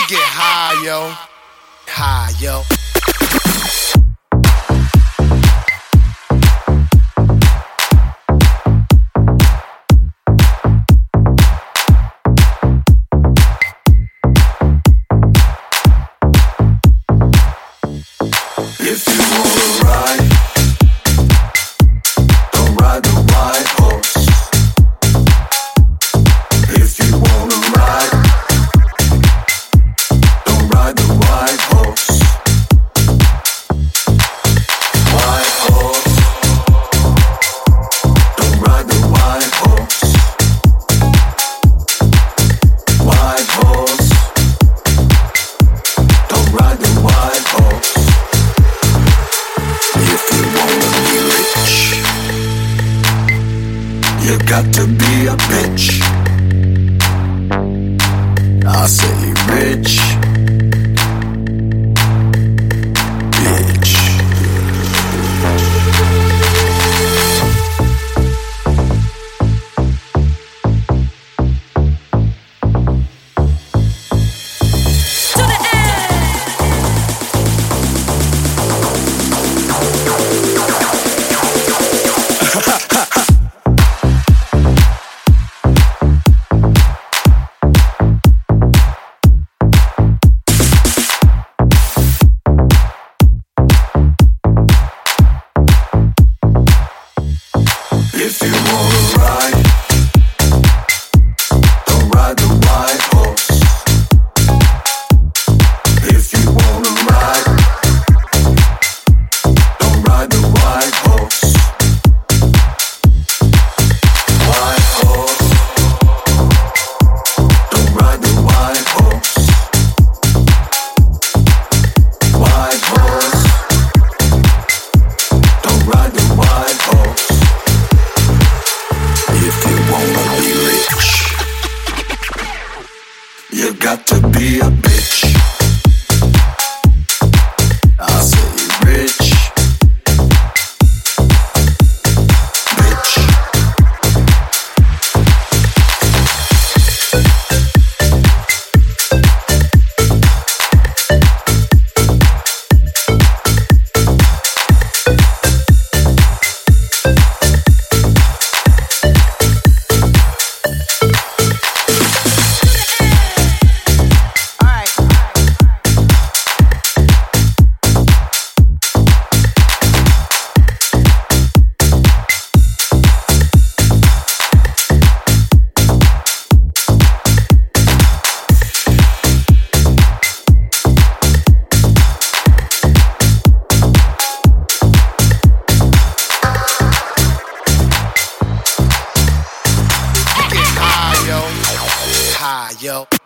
get high, yo. High, yo. If you wanna ride, don't ride the white horse. If you wanna ride, don't ride the white horse. White horse, don't ride the white horse. White horse, don't ride the white horse. If you wanna be rich, you got to be a bitch. I say rich, bitch. If you wanna ride, don't ride the white horse. If you wanna ride, don't ride the white horse. White horse, don't ride the white horse. White horse, don't ride the white horse. If you wanna be rich, you got to be a bitch. I say rich, bitch. High, yo.